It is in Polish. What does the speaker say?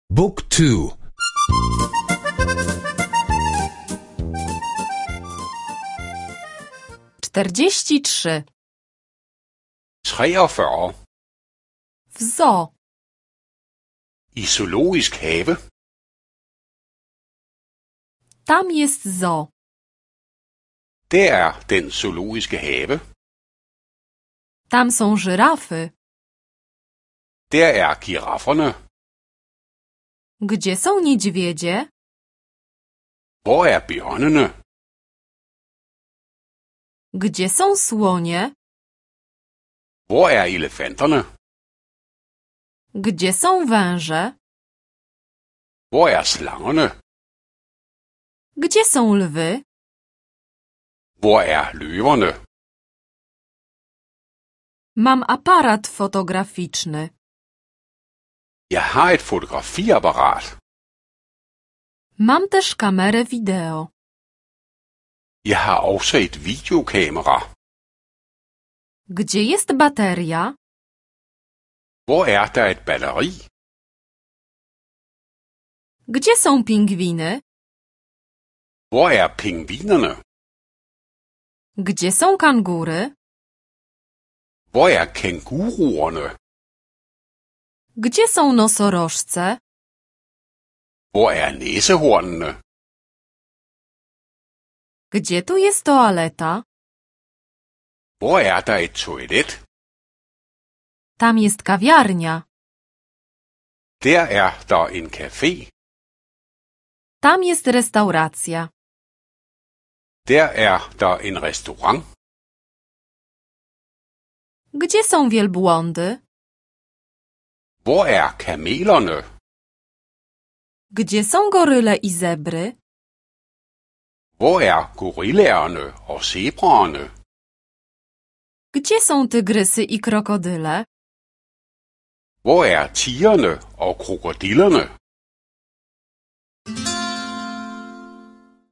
Book 2. 43. 43. W zoo. I zoologisk have. Tam jest zoo. Det er den zoologiske have. Tam są żyrafy. Der er girafferne. Gdzie są niedźwiedzie? Hvor er bjørnene? Gdzie są słonie? Hvor er elefanterne? Gdzie są węże? Hvor er slangerne? Gdzie są lwy? Hvor er løverne? Mam aparat fotograficzny. Jeg har et fotografiapparat. Mam też kamerę wideo. Jeg har også et videokamera. Gdzie jest bateria? Hvor er der et batteri? Gdzie są pingwiny? Hvor er pingvinerne? Gdzie są kangury? Hvor er kænguruerne? Gdzie są nosorożce? Hvor er næsehornene? Gdzie tu jest toaleta? Hvor er der et toilet? Tam jest kawiarnia. Der er der en café. Tam jest restauracja. Der er der en restaurant. Gdzie są wielbłądy? Hvor er kamelerne? Gdzie są goryle i zebry? Hvor er gorillaerne og zebraerne? Gdzie są tygrysy i krokodyle? Hvor er tigerne og krokodillerne?